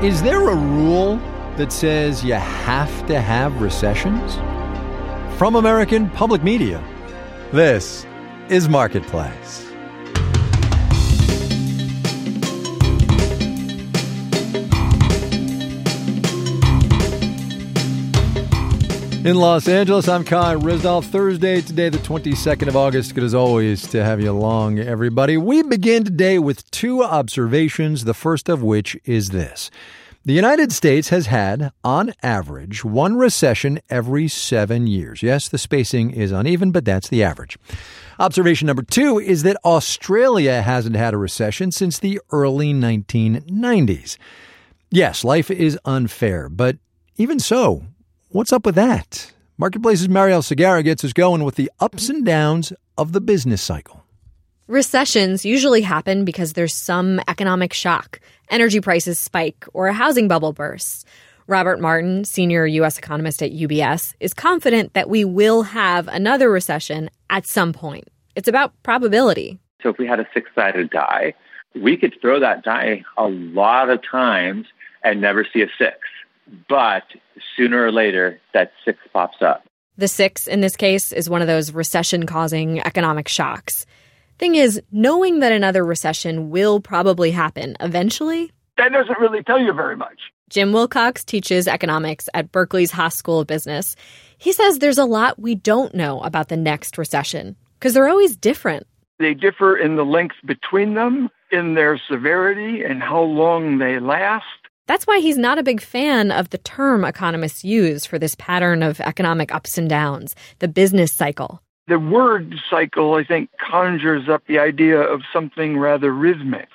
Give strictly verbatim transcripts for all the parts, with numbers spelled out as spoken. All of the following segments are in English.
Is there a rule that says you have to have recessions? From American Public Media, this is Marketplace. In Los Angeles, I'm Kai Ryssdal. Thursday, today, the twenty-second of August. Good as always to have you along, everybody. We begin today with two observations, the first of which is this. The United States has had, on average, one recession every seven years. Yes, the spacing is uneven, but that's the average. Observation number two is that Australia hasn't had a recession since the early nineteen nineties. Yes, life is unfair, but even so, what's up with that? Marketplace's Marielle Segarra gets us going with the ups and downs of the business cycle. Recessions usually happen because there's some economic shock, energy prices spike, or a housing bubble bursts. Robert Martin, senior U S economist at U B S, is confident that we will have another recession at some point. It's about probability. So if we had a six-sided die, we could throw that die a lot of times and never see a six. But sooner or later, that six pops up. The six, in this case, is one of those recession-causing economic shocks. Thing is, knowing that another recession will probably happen eventually, that doesn't really tell you very much. Jim Wilcox teaches economics at Berkeley's Haas School of Business. He says there's a lot we don't know about the next recession, because they're always different. They differ in the length between them, in their severity, and how long they last. That's why he's not a big fan of the term economists use for this pattern of economic ups and downs, the business cycle. The word cycle, I think, conjures up the idea of something rather rhythmic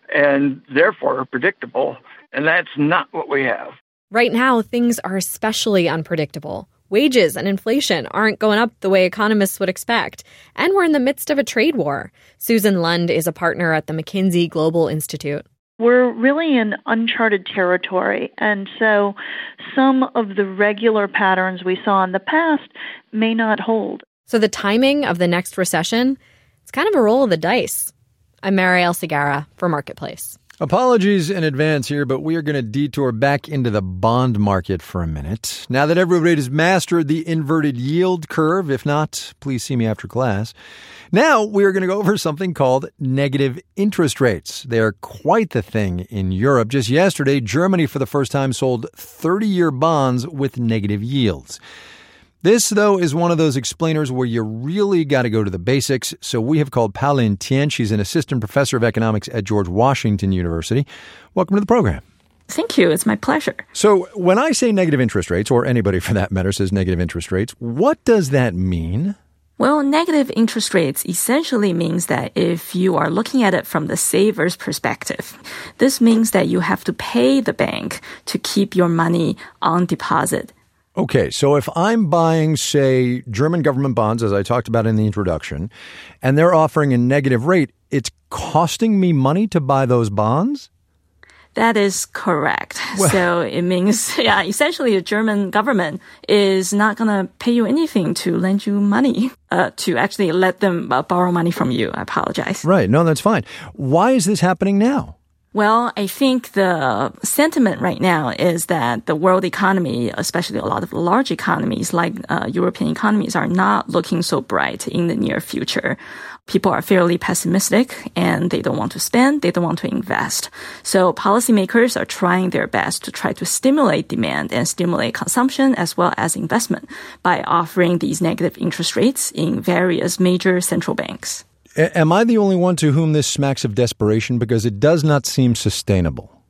and therefore predictable, and that's not what we have. Right now, things are especially unpredictable. Wages and inflation aren't going up the way economists would expect, and we're in the midst of a trade war. Susan Lund is a partner at the McKinsey Global Institute. We're really in uncharted territory, and so some of the regular patterns we saw in the past may not hold. So the timing of the next recession, it's kind of a roll of the dice. I'm Marielle Segarra for Marketplace. Apologies in advance here, but we are going to detour back into the bond market for a minute. Now that everybody has mastered the inverted yield curve, if not, please see me after class. Now we are going to go over something called negative interest rates. They are quite the thing in Europe. Just yesterday, Germany for the first time sold thirty-year bonds with negative yields. This, though, is one of those explainers where you really got to go to the basics. So we have called Pao-Lin Tien. She's an assistant professor of economics at George Washington University. Welcome to the program. Thank you. It's my pleasure. So when I say negative interest rates, or anybody for that matter says negative interest rates, what does that mean? Well, negative interest rates essentially means that if you are looking at it from the saver's perspective, this means that you have to pay the bank to keep your money on deposit. Okay, so if I'm buying, say, German government bonds, as I talked about in the introduction, and they're offering a negative rate, it's costing me money to buy those bonds? That is correct. Well, so it means, yeah, essentially the German government is not going to pay you anything to lend you money, uh, to actually let them uh, borrow money from you. I apologize. Right. No, that's fine. Why is this happening now? Well, I think the sentiment right now is that the world economy, especially a lot of large economies like uh, European economies, are not looking so bright in the near future. People are fairly pessimistic and they don't want to spend, they don't want to invest. So policymakers are trying their best to try to stimulate demand and stimulate consumption as well as investment by offering these negative interest rates in various major central banks. Am I the only one to whom this smacks of desperation? Because it does not seem sustainable.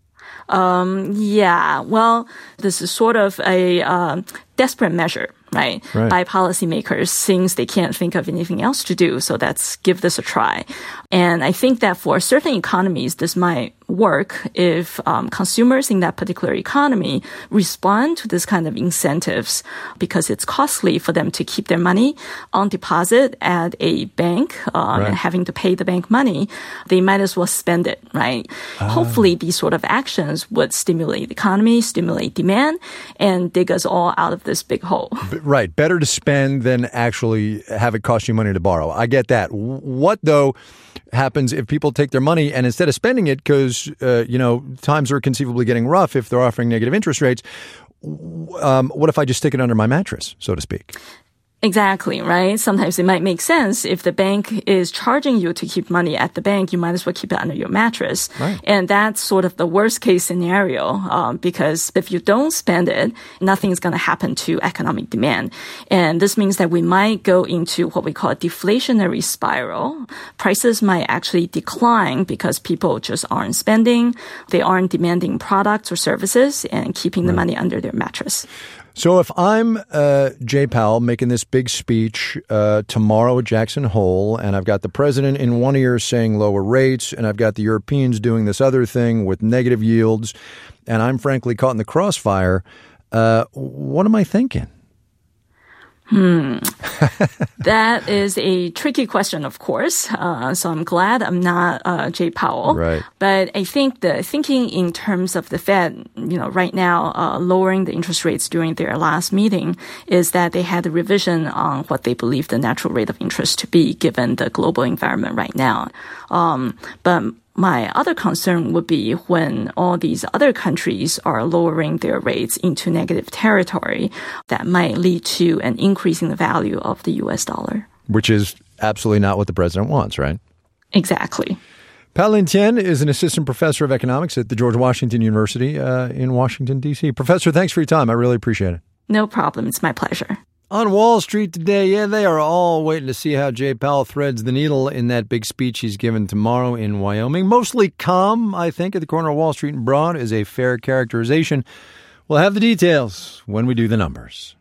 Um, yeah, well, this is sort of a uh, desperate measure, right? right? By policymakers, since they can't think of anything else to do. So let's give this a try. And I think that for certain economies, this might work if um, consumers in that particular economy respond to this kind of incentives because it's costly for them to keep their money on deposit at a bank um, right. and having to pay the bank money. They might as well spend it, right? Uh. Hopefully, these sort of actions would stimulate the economy, stimulate demand, and dig us all out of this big hole. Right. Better to spend than actually have it cost you money to borrow. I get that. What, though, happens if people take their money and instead of spending it because, uh, you know, times are conceivably getting rough if they're offering negative interest rates, um, what if I just stick it under my mattress, so to speak? Exactly, right? Sometimes it might make sense. If the bank is charging you to keep money at the bank, you might as well keep it under your mattress. Right. And that's sort of the worst case scenario um, because if you don't spend it, nothing is going to happen to economic demand. And this means that we might go into what we call a deflationary spiral. Prices might actually decline because people just aren't spending. They aren't demanding products or services and keeping right. the money under their mattress. So if I'm uh, Jay Powell making this big speech uh, tomorrow at Jackson Hole, and I've got the president in one ear saying lower rates, and I've got the Europeans doing this other thing with negative yields, and I'm frankly caught in the crossfire, uh, what am I thinking? Hmm. That is a tricky question, of course. Uh, so I'm glad I'm not uh, Jay Powell. Right. But I think the thinking in terms of the Fed, you know, right now, uh, lowering the interest rates during their last meeting is that they had a revision on what they believe the natural rate of interest to be given the global environment right now. Um, but my other concern would be when all these other countries are lowering their rates into negative territory, that might lead to an increase in the value of the U S dollar. Which is absolutely not what the president wants, right? Exactly. Pao-Lin Tien is an assistant professor of economics at the George Washington University uh, in Washington, D C. Professor, thanks for your time. I really appreciate it. No problem. It's my pleasure. On Wall Street today, yeah, they are all waiting to see how Jay Powell threads the needle in that big speech he's given tomorrow in Wyoming. Mostly calm, I think, at the corner of Wall Street and Broad is a fair characterization. We'll have the details when we do the numbers.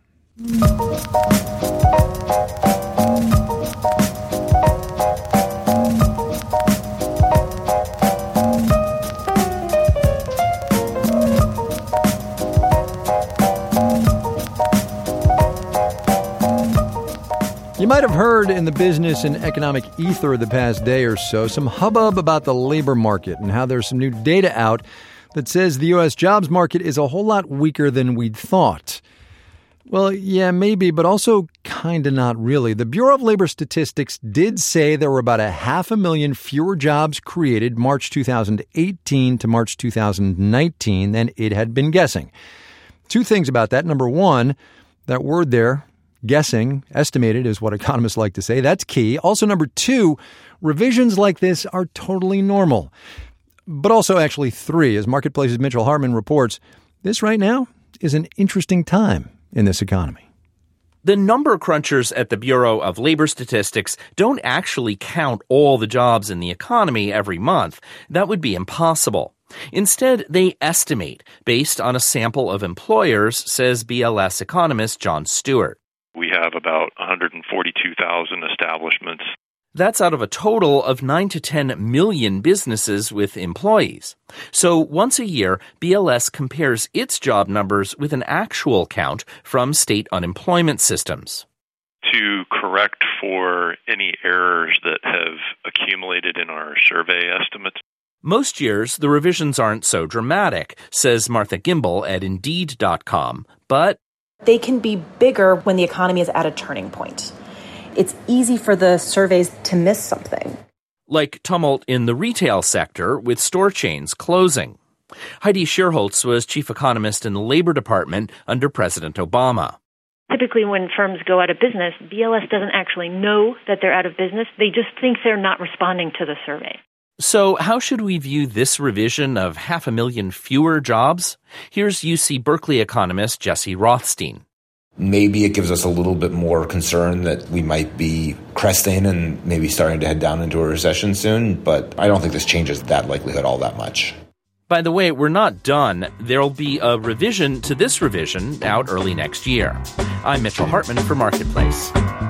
You might have heard in the business and economic ether the past day or so some hubbub about the labor market and how there's some new data out that says the U S jobs market is a whole lot weaker than we'd thought. Well, yeah, maybe, but also kind of not really. The Bureau of Labor Statistics did say there were about a half a million fewer jobs created March two thousand eighteen to March two thousand nineteen than it had been guessing. Two things about that. Number one, that word there, guessing, estimated is what economists like to say. That's key. Also, number two, revisions like this are totally normal. But also, actually, three, as Marketplace's Mitchell Hartman reports, this right now is an interesting time in this economy. The number crunchers at the Bureau of Labor Statistics don't actually count all the jobs in the economy every month. That would be impossible. Instead, they estimate based on a sample of employers, says B L S economist John Stewart. We have about one hundred forty-two thousand establishments. That's out of a total of nine to ten million businesses with employees. So once a year, B L S compares its job numbers with an actual count from state unemployment systems. To correct for any errors that have accumulated in our survey estimates. Most years, the revisions aren't so dramatic, says Martha Gimbel at Indeed dot com. But they can be bigger when the economy is at a turning point. It's easy for the surveys to miss something. Like tumult in the retail sector with store chains closing. Heidi Shierholz was chief economist in the Labor Department under President Obama. Typically when firms go out of business, B L S doesn't actually know that they're out of business. They just think they're not responding to the survey. So how should we view this revision of half a million fewer jobs? Here's U C Berkeley economist Jesse Rothstein. Maybe it gives us a little bit more concern that we might be cresting and maybe starting to head down into a recession soon, but I don't think this changes that likelihood all that much. By the way, we're not done. There'll be a revision to this revision out early next year. I'm Mitchell Hartman for Marketplace.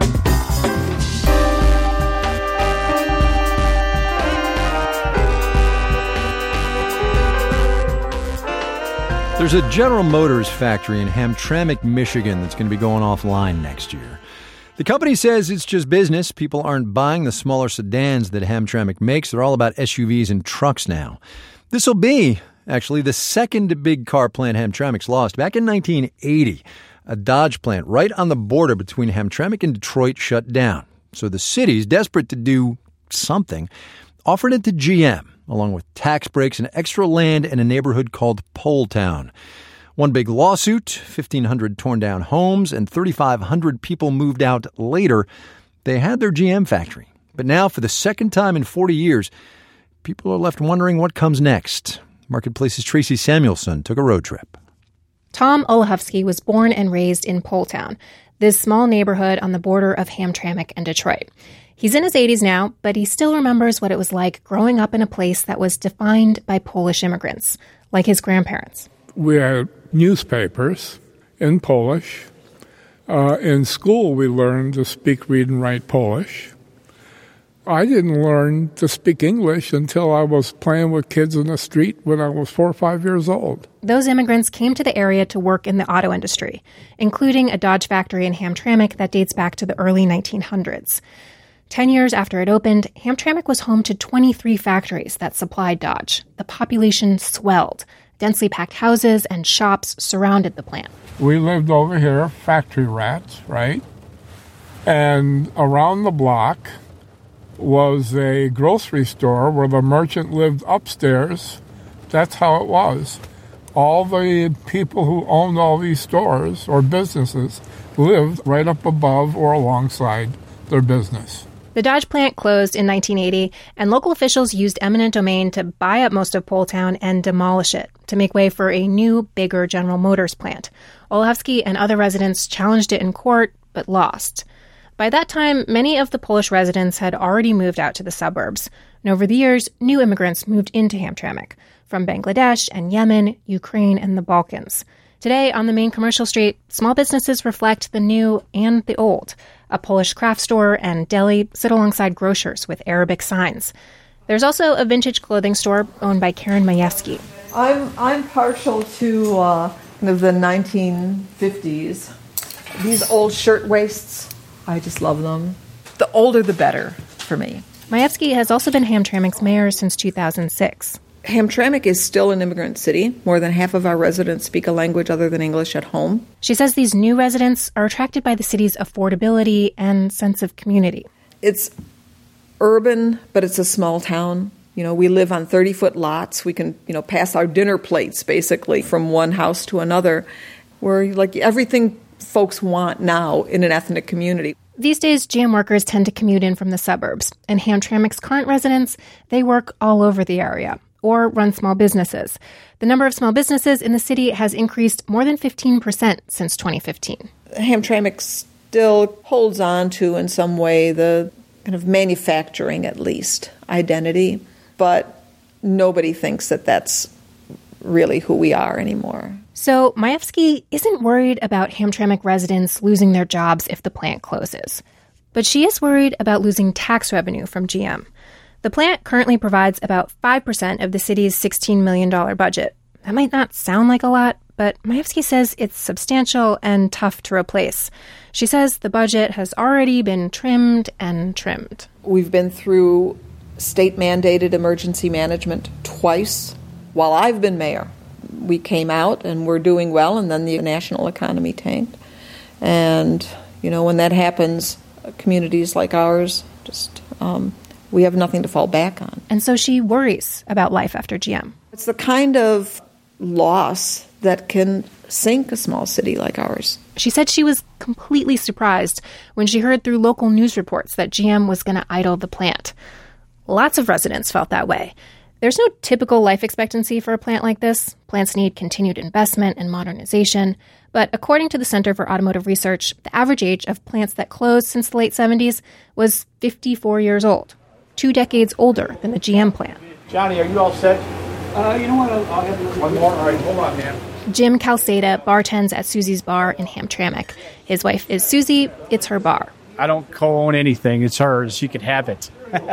There's a General Motors factory in Hamtramck, Michigan that's going to be going offline next year. The company says it's just business. People aren't buying the smaller sedans that Hamtramck makes. They're all about S U Vs and trucks now. This will be, actually, the second big car plant Hamtramck's lost. Back in nineteen eighty, a Dodge plant right on the border between Hamtramck and Detroit shut down. So the city's desperate to do something. offered it to G M, along with tax breaks and extra land in a neighborhood called Poletown. One big lawsuit, fifteen hundred torn down homes, and thirty-five hundred people moved out later. They had their G M factory. But now, for the second time in forty years, people are left wondering what comes next. Marketplace's Tracy Samuelson took a road trip. Tom Olechowski was born and raised in Poletown, this small neighborhood on the border of Hamtramck and Detroit. He's in his eighties now, but he still remembers what it was like growing up in a place that was defined by Polish immigrants, like his grandparents. We had newspapers in Polish. Uh, in school, we learned to speak, read, and write Polish. I didn't learn to speak English until I was playing with kids in the street when I was four or five years old. Those immigrants came to the area to work in the auto industry, including a Dodge factory in Hamtramck that dates back to the early nineteen hundreds. Ten years after it opened, Hamtramck was home to twenty-three factories that supplied Dodge. The population swelled. Densely packed houses and shops surrounded the plant. We lived over here, factory rats, right? And around the block was a grocery store where the merchant lived upstairs. That's how it was. All the people who owned all these stores or businesses lived right up above or alongside their business. The Dodge plant closed in nineteen eighty, and local officials used eminent domain to buy up most of Poletown and demolish it to make way for a new, bigger General Motors plant. Olechowski and other residents challenged it in court, but lost. By that time, many of the Polish residents had already moved out to the suburbs. And over the years, new immigrants moved into Hamtramck from Bangladesh and Yemen, Ukraine, and the Balkans. Today, on the main commercial street, small businesses reflect the new and the old. A Polish craft store and deli sit alongside grocers with Arabic signs. There's also a vintage clothing store owned by Karen Majewski. I'm I'm partial to uh, kind of the nineteen fifties. These old shirt waists, I just love them. The older, the better for me. Majewski has also been Hamtramck's mayor since two thousand six. Hamtramck is still an immigrant city. More than half of our residents speak a language other than English at home. She says these new residents are attracted by the city's affordability and sense of community. It's urban, but it's a small town. You know, we live on thirty-foot lots. We can, you know, pass our dinner plates, basically, from one house to another. We're like everything folks want now in an ethnic community. These days, G M workers tend to commute in from the suburbs. And Hamtramck's current residents, they work all over the area or run small businesses. The number of small businesses in the city has increased more than fifteen percent since twenty fifteen. Hamtramck still holds on to, in some way, the kind of manufacturing, at least, identity. But nobody thinks that that's really who we are anymore. So Majewski isn't worried about Hamtramck residents losing their jobs if the plant closes. But she is worried about losing tax revenue from G M. The plant currently provides about five percent of the city's sixteen million dollars budget. That might not sound like a lot, but Majewski says it's substantial and tough to replace. She says the budget has already been trimmed and trimmed. We've been through state-mandated emergency management twice while I've been mayor. We came out and we're doing well, and then the national economy tanked. And, you know, when that happens, communities like ours, just um, we have nothing to fall back on. And so she worries about life after G M. It's the kind of loss that can sink a small city like ours. She said she was completely surprised when she heard through local news reports that G M was going to idle the plant. Lots of residents felt that way. There's no typical life expectancy for a plant like this. Plants need continued investment and modernization. But according to the Center for Automotive Research, the average age of plants that closed since the late seventies was fifty-four years old, two decades older than the G M plant. Johnny, are you all set? Uh, you know what? I'll, I'll have one more. All right, hold on, man. Jim Calceda bartends at Susie's Bar in Hamtramck. His wife is Susie. It's her bar. I don't co-own anything. It's hers. She can have it.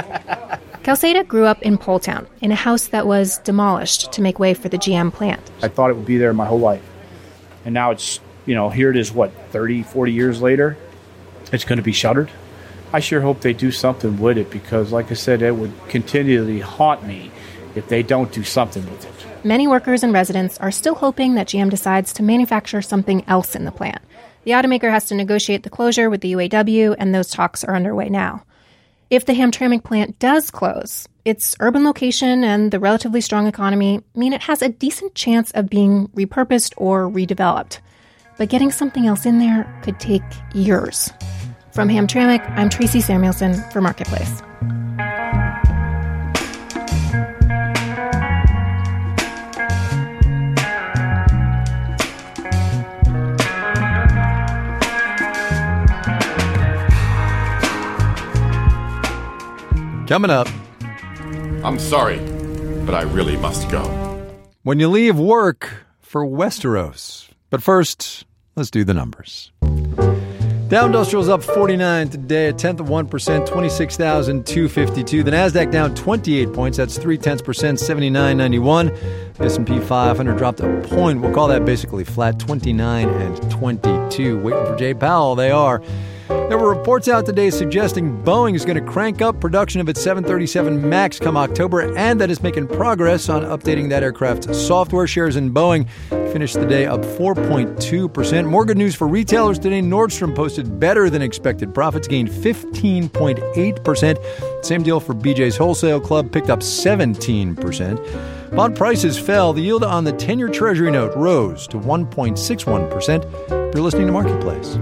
Calceda grew up in Poletown, in a house that was demolished to make way for the G M plant. I thought it would be there my whole life. And now it's, you know, here it is, what, thirty, forty years later? It's going to be shuttered. I sure hope they do something with it because, like I said, it would continually haunt me if they don't do something with it. Many workers and residents are still hoping that G M decides to manufacture something else in the plant. The automaker has to negotiate the closure with the U A W, and those talks are underway now. If the Hamtramck plant does close, its urban location and the relatively strong economy mean it has a decent chance of being repurposed or redeveloped. But getting something else in there could take years. From Hamtramck, I'm Tracy Samuelson for Marketplace. Coming up. I'm sorry, but I really must go. When you leave work for Westeros. But first, let's do the numbers. Dow Industrial's up forty-nine today, a tenth of one percent, twenty-six thousand two hundred fifty-two. The Nasdaq down twenty-eight points, that's three tenths percent, seventy-nine ninety-one. The S and P five hundred dropped a point. We'll call that basically flat, twenty-nine and twenty-two. Waiting for Jay Powell, they are. There were reports out today suggesting Boeing is going to crank up production of its seven thirty-seven MAX come October, and that is making progress on updating that aircraft's software. Shares in Boeing finished the day up four point two percent. More good news for retailers today. Nordstrom posted better than expected profits, gained fifteen point eight percent. Same deal for B J's Wholesale Club, picked up seventeen percent. Bond prices fell. The yield on the ten-year Treasury note rose to one point six one percent. You're listening to Marketplace.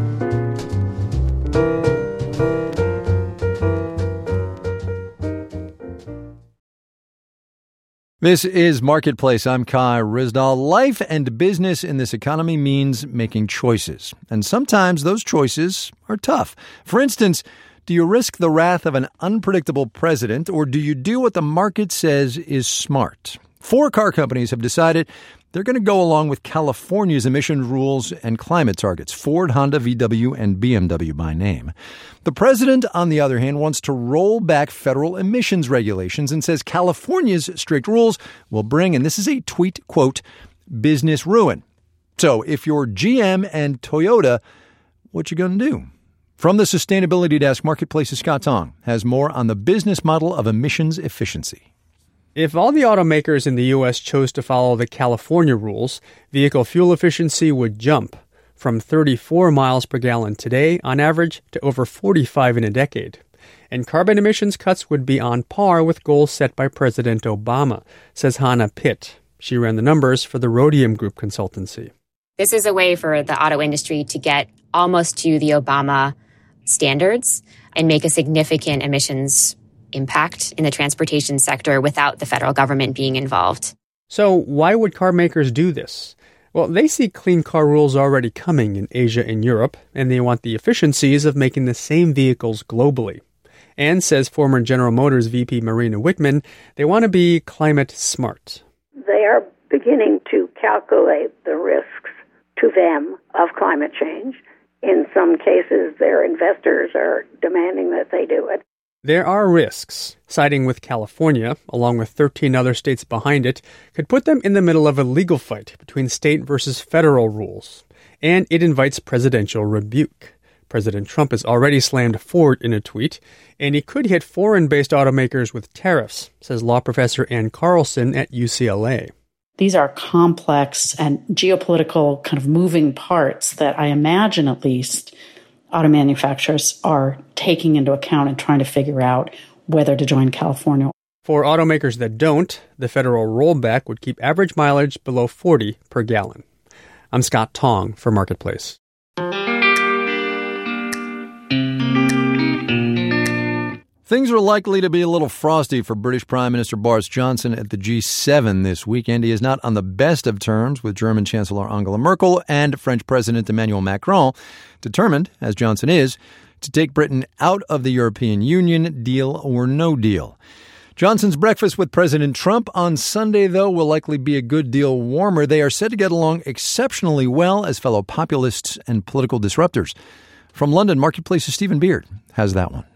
This is Marketplace. I'm Kai Ryssdal. Life and business in this economy means making choices. And sometimes those choices are tough. For instance, do you risk the wrath of an unpredictable president, or do you do what the market says is smart? Four car companies have decided they're going to go along with California's emission rules and climate targets: Ford, Honda, V W, and B M W by name. The president, on the other hand, wants to roll back federal emissions regulations and says California's strict rules will bring, and this is a tweet, quote, business ruin. So if you're G M and Toyota, what you going to do? From the Sustainability Desk, Marketplace's Scott Tong has more on the business model of emissions efficiency. If all the automakers in the U S chose to follow the California rules, vehicle fuel efficiency would jump from thirty-four miles per gallon today on average to over forty-five in a decade. And carbon emissions cuts would be on par with goals set by President Obama, says Hannah Pitt. She ran the numbers for the Rhodium Group consultancy. This is a way for the auto industry to get almost to the Obama standards and make a significant emissions impact in the transportation sector without the federal government being involved. So why would car makers do this? Well, they see clean car rules already coming in Asia and Europe, and they want the efficiencies of making the same vehicles globally. And, says former General Motors V P Marina Wickman, they want to be climate smart. They are beginning to calculate the risks to them of climate change. In some cases, their investors are demanding that they do it. There are risks. Siding with California, along with thirteen other states behind it, could put them in the middle of a legal fight between state versus federal rules. And it invites presidential rebuke. President Trump has already slammed Ford in a tweet, and he could hit foreign-based automakers with tariffs, says law professor Ann Carlson at U C L A. These are complex and geopolitical kind of moving parts that I imagine at least auto manufacturers are taking into account and trying to figure out whether to join California. For automakers that don't, the federal rollback would keep average mileage below forty per gallon. I'm Scott Tong for Marketplace. Things are likely to be a little frosty for British Prime Minister Boris Johnson at the G seven this weekend. He is not on the best of terms with German Chancellor Angela Merkel and French President Emmanuel Macron, determined, as Johnson is, to take Britain out of the European Union, deal or no deal. Johnson's breakfast with President Trump on Sunday, though, will likely be a good deal warmer. They are said to get along exceptionally well as fellow populists and political disruptors. From London, Marketplace's Stephen Beard has that one.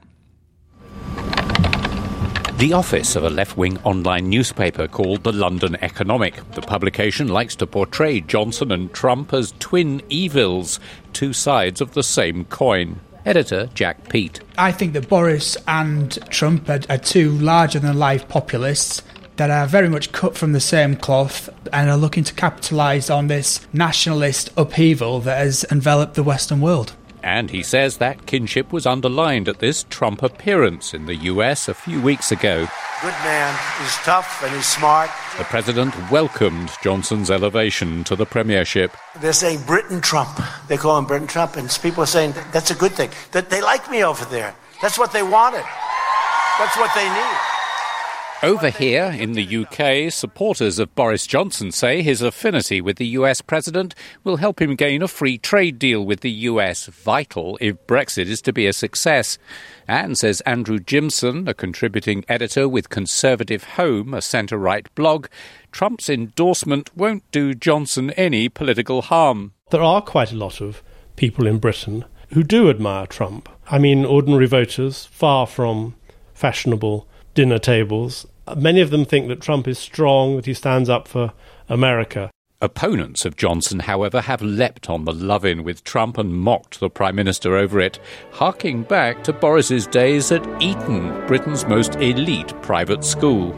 The office of a left-wing online newspaper called The London Economic. The publication likes to portray Johnson and Trump as twin evils, two sides of the same coin. Editor Jack Peat. I think that Boris and Trump are, are two larger-than-life populists that are very much cut from the same cloth and are looking to capitalise on this nationalist upheaval that has enveloped the Western world. And he says that kinship was underlined at this Trump appearance in the U S a few weeks ago. Good man. He's tough and he's smart. The president welcomed Johnson's elevation to the premiership. They're saying Britain Trump. They call him Britain Trump, and people are saying that's a good thing. That they like me over there. That's what they wanted. That's what they need. Over here in the U K, supporters of Boris Johnson say his affinity with the U S president will help him gain a free trade deal with the U S, vital if Brexit is to be a success. And, says Andrew Jimson, a contributing editor with Conservative Home, a centre-right blog, Trump's endorsement won't do Johnson any political harm. There are quite a lot of people in Britain who do admire Trump. I mean, ordinary voters, far from fashionable dinner tables. Many of them think that Trump is strong, that he stands up for America. Opponents of Johnson, however, have leapt on the love-in with Trump and mocked the Prime Minister over it, harking back to Boris's days at Eton, Britain's most elite private school.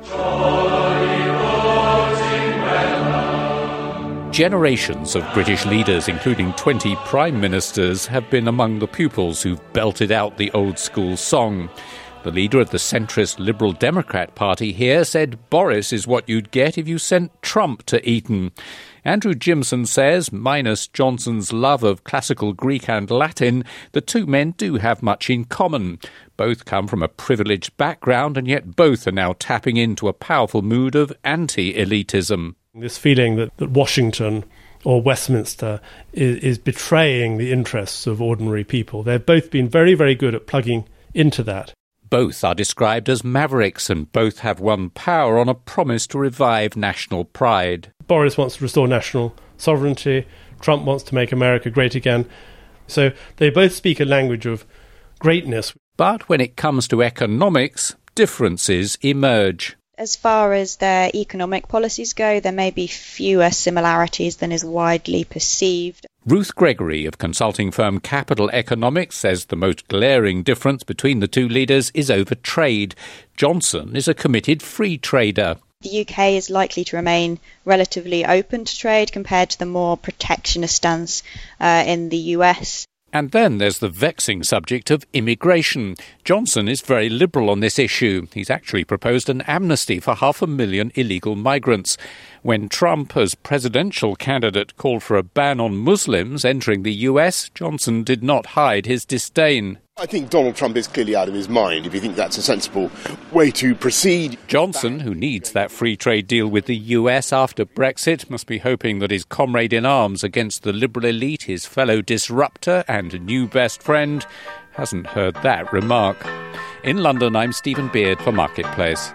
Generations of British leaders, including twenty prime ministers, have been among the pupils who've belted out the old-school song. The leader of the centrist Liberal Democrat Party here said Boris is what you'd get if you sent Trump to Eton. Andrew Jimson says, minus Johnson's love of classical Greek and Latin, the two men do have much in common. Both come from a privileged background, and yet both are now tapping into a powerful mood of anti-elitism. This feeling that, that Washington or Westminster is, is betraying the interests of ordinary people. They've both been very, very good at plugging into that. Both are described as mavericks, and both have won power on a promise to revive national pride. Boris wants to restore national sovereignty. Trump wants to make America great again. So they both speak a language of greatness. But when it comes to economics, differences emerge. As far as their economic policies go, there may be fewer similarities than is widely perceived. Ruth Gregory of consulting firm Capital Economics says the most glaring difference between the two leaders is over trade. Johnson is a committed free trader. The U K is likely to remain relatively open to trade compared to the more protectionist stance uh, in the U S. And then there's the vexing subject of immigration. Johnson is very liberal on this issue. He's actually proposed an amnesty for half a million illegal migrants. When Trump, as presidential candidate, called for a ban on Muslims entering the U S, Johnson did not hide his disdain. I think Donald Trump is clearly out of his mind if you think that's a sensible way to proceed. Johnson, who needs that free trade deal with the U S after Brexit, must be hoping that his comrade in arms against the liberal elite, his fellow disruptor and new best friend, hasn't heard that remark. In London, I'm Stephen Beard for Marketplace.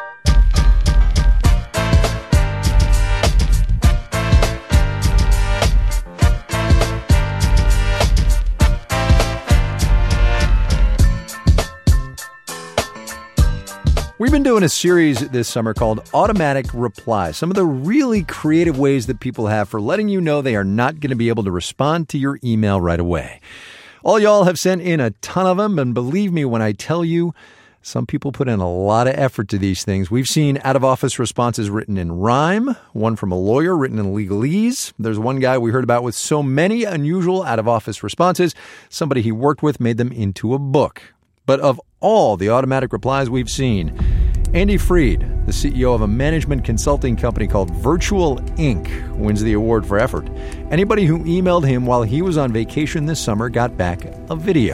We've been doing a series this summer called Automatic Reply, some of the really creative ways that people have for letting you know they are not going to be able to respond to your email right away. All y'all have sent in a ton of them, and believe me when I tell you, some people put in a lot of effort to these things. We've seen out-of-office responses written in rhyme, one from a lawyer written in legalese. There's one guy we heard about with so many unusual out-of-office responses, somebody he worked with made them into a book. But of all the automatic replies we've seen, Andy Freed, the C E O of a management consulting company called Virtual Incorporated, wins the award for effort. Anybody who emailed him while he was on vacation this summer got back a video.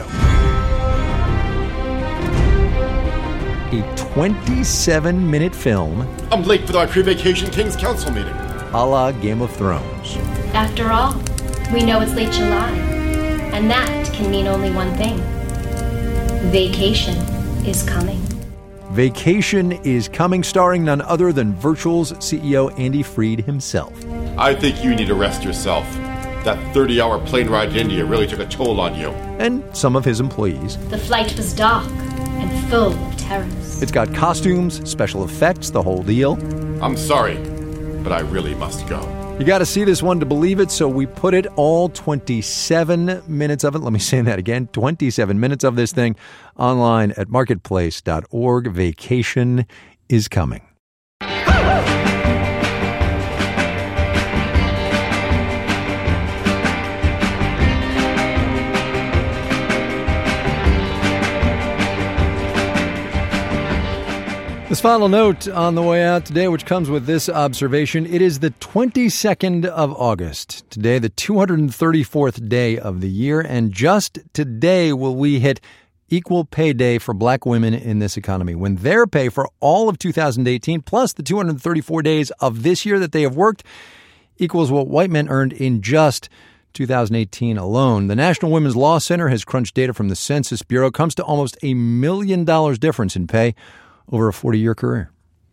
A twenty-seven minute film. I'm late for our pre-vacation King's Council meeting. A la Game of Thrones. After all, we know it's late July, and that can mean only one thing. Vacation is coming. Vacation is Coming, starring none other than Virtual's C E O Andy Freed himself. I think you need to rest yourself. That thirty-hour plane ride to India really took a toll on you. And some of his employees. The flight was dark and full of terrors. It's got costumes, special effects, the whole deal. I'm sorry, but I really must go. You got to see this one to believe it, so we put it all twenty-seven minutes of it. Let me say that again. twenty-seven minutes of this thing online at marketplace dot org. Vacation is coming. This final note on the way out today, which comes with this observation. It is the twenty-second of August. Today, the two hundred thirty-fourth day of the year. And just today will we hit equal pay day for black women in this economy, when their pay for all of two thousand eighteen, plus the two hundred thirty-four days of this year that they have worked, equals what white men earned in just two thousand eighteen alone. The National Women's Law Center has crunched data from the Census Bureau. It comes to almost a million dollars difference in pay over a forty-year career.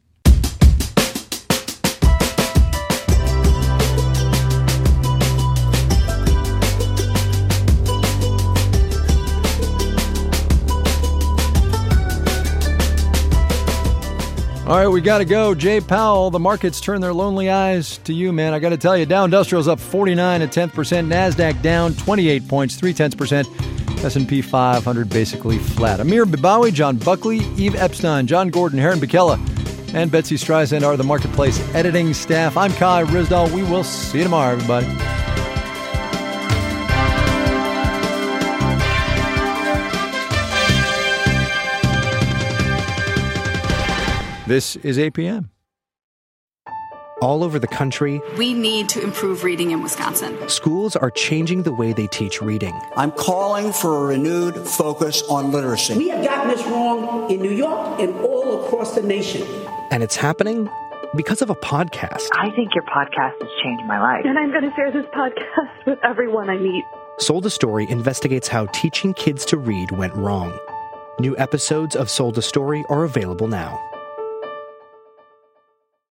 All right, we got to go. Jay Powell, the markets turn their lonely eyes to you, man. I got to tell you, Dow Industrial's up forty-nine and tenth percent. NASDAQ down twenty-eight points, three tenths percent. S and P five hundred basically flat. Amir Bibawi, John Buckley, Eve Epstein, John Gordon, Heron Bikella, and Betsy Streisand are the Marketplace editing staff. I'm Kai Ryssdal. We will see you tomorrow, everybody. This is A P M. All over the country, we need to improve reading in Wisconsin. Schools are changing the way they teach reading. I'm calling for a renewed focus on literacy. We have gotten this wrong in New York and all across the nation. And it's happening because of a podcast. I think your podcast has changed my life. And I'm going to share this podcast with everyone I meet. Sold a Story investigates how teaching kids to read went wrong. New episodes of Sold a Story are available now.